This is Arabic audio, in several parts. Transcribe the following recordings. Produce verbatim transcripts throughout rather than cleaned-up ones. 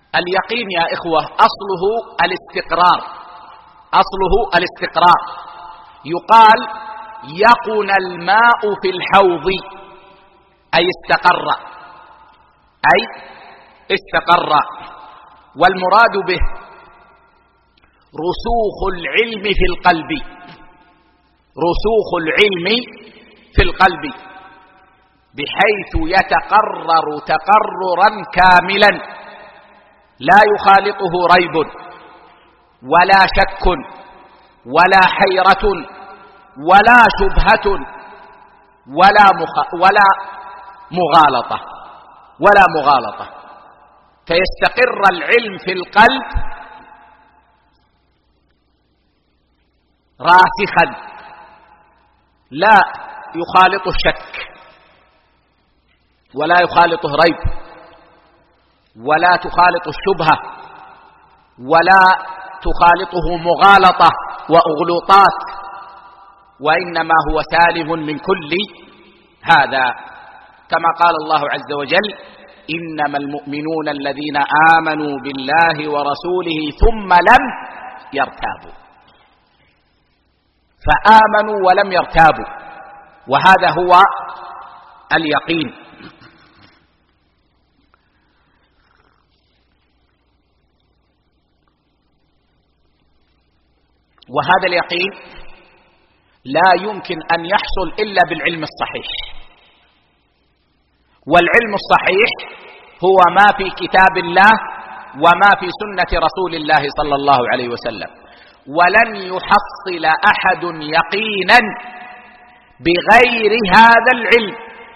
اليقين يا إخوة أصله الاستقرار، أصله الاستقرار. يقال يقن الماء في الحوض، أي استقر، أي استقر. والمراد به رسوخ العلم في القلب، رسوخ العلم في القلب بحيث يتقرر تقررا كاملا لا يخالطه ريب ولا شك ولا حيرة ولا شبهة ولا مخ... ولا مغالطة ولا مغالطة فيستقر العلم في القلب راسخا لا يخالطه الشك ولا يخالطه ريب ولا تخالط الشبهة ولا تخالطه مغالطة وأغلوطات، وإنما هو سالم من كل هذا، كما قال الله عز وجل: إنما المؤمنون الذين آمنوا بالله ورسوله ثم لم يرتابوا. فآمنوا ولم يرتابوا، وهذا هو اليقين. وهذا اليقين لا يمكن أن يحصل إلا بالعلم الصحيح، والعلم الصحيح هو ما في كتاب الله وما في سنة رسول الله صلى الله عليه وسلم. ولن يحصل أحد يقينا بغير هذا العلم.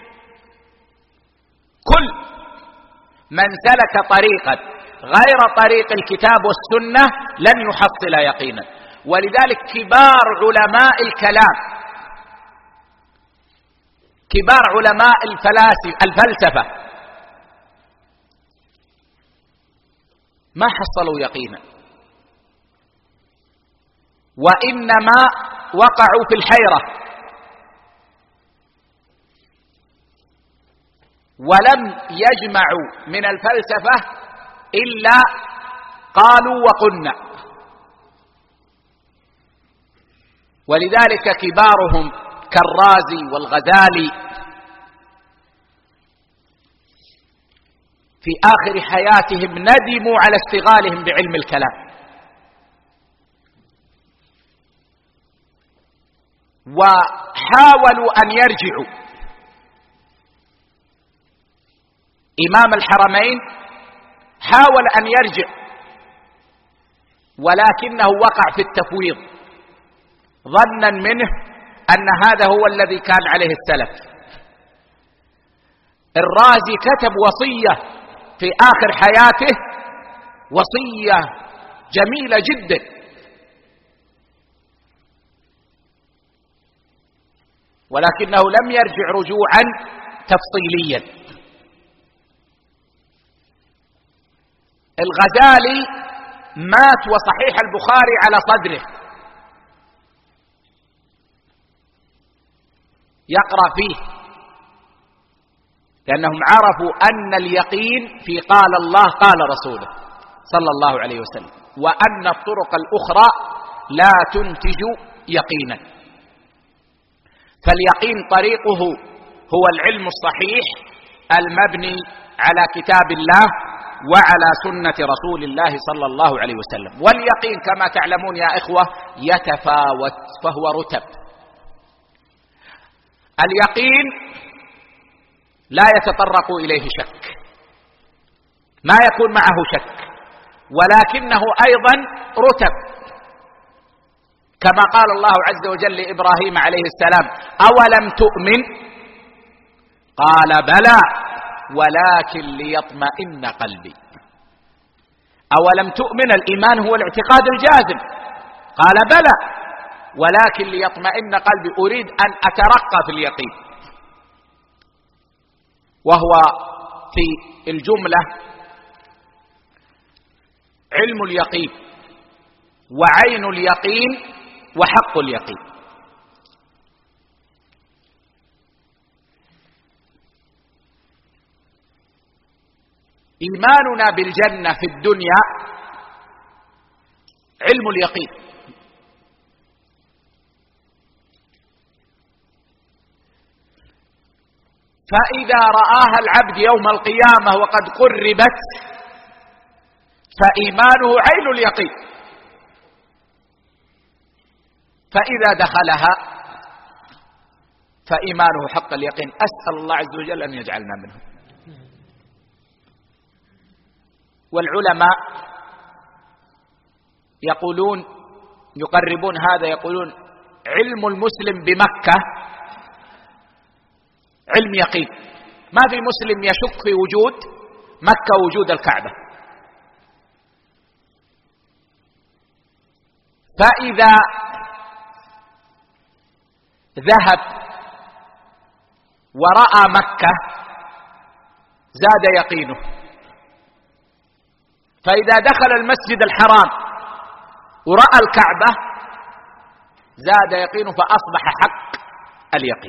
كل من سلك طريقا غير طريق الكتاب والسنة لن يحصل يقينا. ولذلك كبار علماء الكلام، كبار علماء الفلسفة ما حصلوا يقينا، وإنما وقعوا في الحيرة ولم يجمعوا من الفلسفة إلا قالوا وقلنا. ولذلك كبارهم كالرازي والغزالي في آخر حياتهم ندموا على اشتغالهم بعلم الكلام، وحاولوا أن يرجعوا. إمام الحرمين حاول أن يرجع ولكنه وقع في التفويض ظنا منه أن هذا هو الذي كان عليه السلف. الرازي كتب وصية في آخر حياته، وصية جميلة جدا، ولكنه لم يرجع رجوعا تفصيليا. الغزالي مات وصحيح البخاري على صدره يقرأ فيه، لأنهم عرفوا أن اليقين في قال الله قال رسوله صلى الله عليه وسلم، وأن الطرق الأخرى لا تنتج يقينا. فاليقين طريقه هو العلم الصحيح المبني على كتاب الله وعلى سنة رسول الله صلى الله عليه وسلم. واليقين كما تعلمون يا إخوة يتفاوت، فهو رتب. اليقين لا يتطرق إليه شك، ما يكون معه شك، ولكنه أيضا رتب، كما قال الله عز وجل لإبراهيم عليه السلام: أولم تؤمن؟ قال بلى ولكن ليطمئن قلبي. أولم تؤمن، الإيمان هو الاعتقاد الجازم، قال بلى ولكن ليطمئن قلبي، أريد أن أترقى في اليقين. وهو في الجملة علم اليقين وعين اليقين وحق اليقين. إيماننا بالجنة في الدنيا علم اليقين، فإذا رآها العبد يوم القيامة وقد قربت فإيمانه عين اليقين، فإذا دخلها فإيمانه حق اليقين. أسأل الله عز وجل أن يجعلنا منهم. والعلماء يقولون يقربون هذا، يقولون علم المسلم بمكة علم يقين، ما في مسلم يشك في وجود مكة ووجود الكعبة. فإذا ذهب ورأى مكة زاد يقينه، فإذا دخل المسجد الحرام ورأى الكعبة زاد يقينه فأصبح حق اليقين.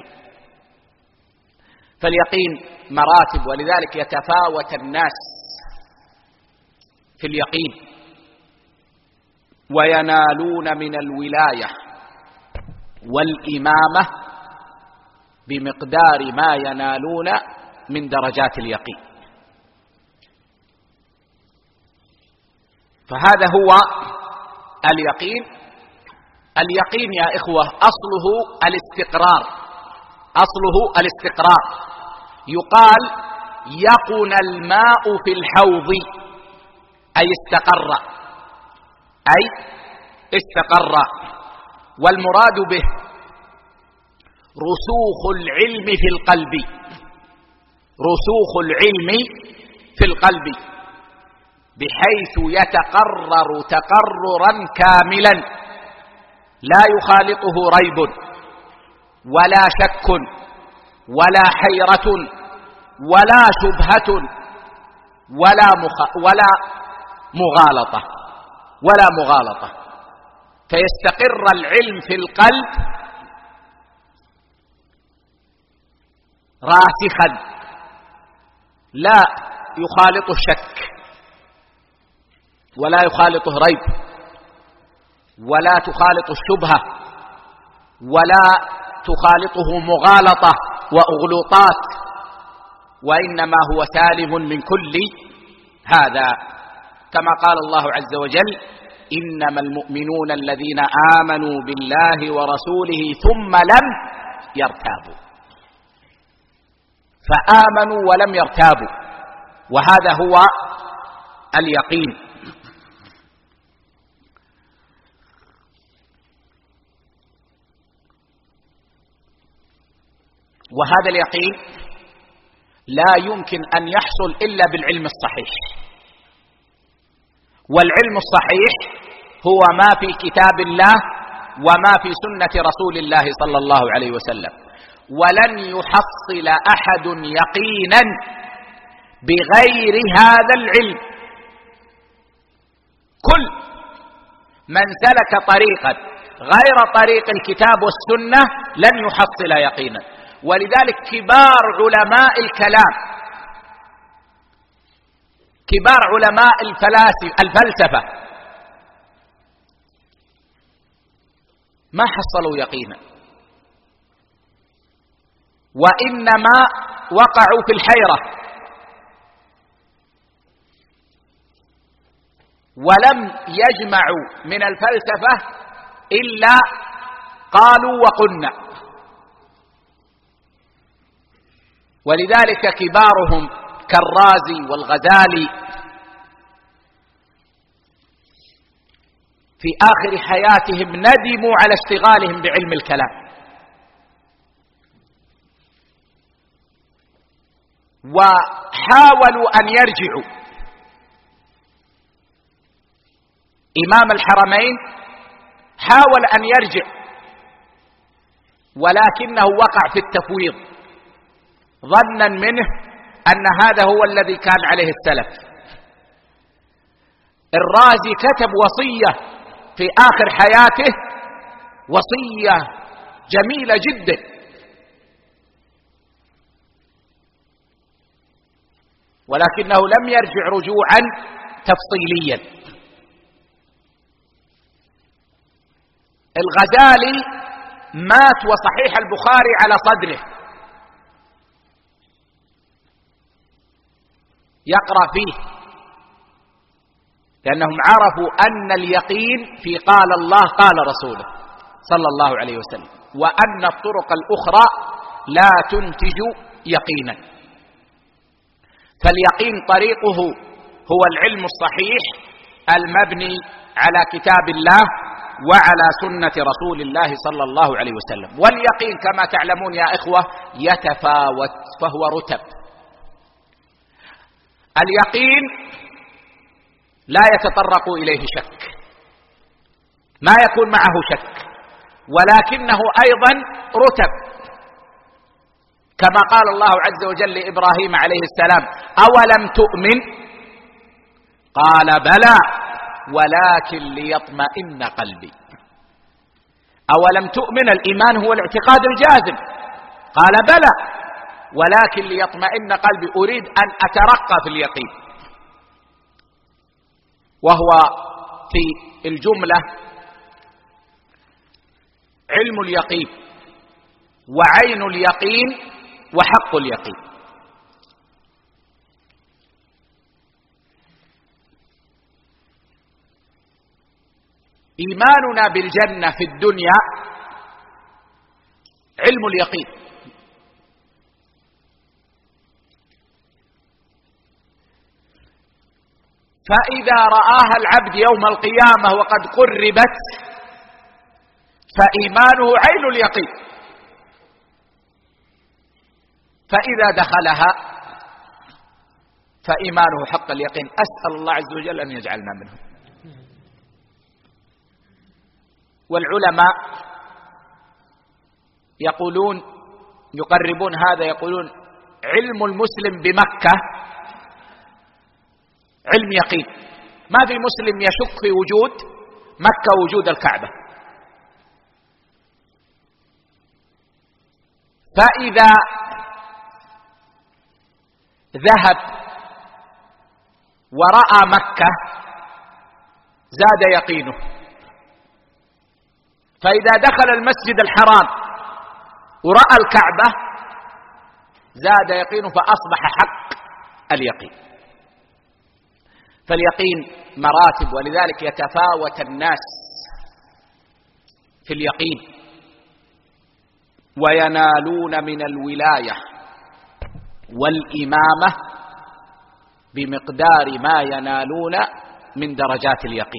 فاليقين مراتب، ولذلك يتفاوت الناس في اليقين وينالون من الولاية والإمامة بمقدار ما ينالون من درجات اليقين. فهذا هو اليقين. اليقين يا إخوة أصله الاستقرار، أصله الاستقرار. يقال يقن الماء في الحوض، أي استقر، أي استقر. والمراد به رسوخ العلم في القلب، رسوخ العلم في القلب بحيث يتقرر تقررا كاملا لا يخالطه ريب ولا شك ولا حيرة ولا شبهة ولا مخ... ولا مغالطة ولا مغالطة فيستقر العلم في القلب راسخا لا يخالطه الشك ولا يخالطه ريب ولا تخالط الشبهة ولا تخالطه مغالطة وأغلوطات، وإنما هو سالم من كل هذا، كما قال الله عز وجل: إنما المؤمنون الذين آمنوا بالله ورسوله ثم لم يرتابوا. فآمنوا ولم يرتابوا، وهذا هو اليقين. وهذا اليقين لا يمكن أن يحصل إلا بالعلم الصحيح، والعلم الصحيح هو ما في كتاب الله وما في سنة رسول الله صلى الله عليه وسلم. ولن يحصل أحد يقينا بغير هذا العلم. كل من سلك طريقا غير طريق الكتاب والسنة لن يحصل يقينا. ولذلك كبار علماء الكلام، كبار علماء الفلسفة ما حصلوا يقينا، وإنما وقعوا في الحيرة ولم يجمعوا من الفلسفة إلا قالوا وقلنا. ولذلك كبارهم كالرازي والغزالي في آخر حياتهم ندموا على اشتغالهم بعلم الكلام، وحاولوا أن يرجعوا. إمام الحرمين حاول أن يرجع ولكنه وقع في التفويض ظنا منه أن هذا هو الذي كان عليه السلف. الرازي كتب وصية في آخر حياته، وصية جميلة جدا، ولكنه لم يرجع رجوعا تفصيليا. الغزالي مات وصحيح البخاري على صدره يقرأ فيه، لأنهم عرفوا أن اليقين في قال الله قال رسوله صلى الله عليه وسلم، وأن الطرق الأخرى لا تنتج يقينا. فاليقين طريقه هو العلم الصحيح المبني على كتاب الله وعلى سنة رسول الله صلى الله عليه وسلم. واليقين كما تعلمون يا إخوة يتفاوت، فهو رتب. اليقين لا يتطرق إليه شك، ما يكون معه شك، ولكنه أيضا رتب، كما قال الله عز وجل لإبراهيم عليه السلام: أولم تؤمن؟ قال بلى ولكن ليطمئن قلبي. أولم تؤمن، الإيمان هو الاعتقاد الجازم، قال بلى ولكن ليطمئن قلبي، أريد أن أترقى في اليقين. وهو في الجملة علم اليقين وعين اليقين وحق اليقين. إيماننا بالجنة في الدنيا علم اليقين، فإذا رآها العبد يوم القيامة وقد قربت فإيمانه عين اليقين، فإذا دخلها فإيمانه حق اليقين. أسأل الله عز وجل أن يجعلنا منهم. والعلماء يقولون، يقربون هذا، يقولون علم المسلم بمكة علم يقين، ما في مسلم يشك في وجود مكة ووجود الكعبة. فإذا ذهب ورأى مكة زاد يقينه، فإذا دخل المسجد الحرام ورأى الكعبة زاد يقينه، فأصبح حق اليقين. فاليقين مراتب، ولذلك يتفاوت الناس في اليقين، وينالون من الولاية والإمامة بمقدار ما ينالون من درجات اليقين.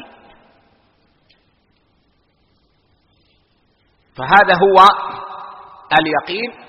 فهذا هو اليقين.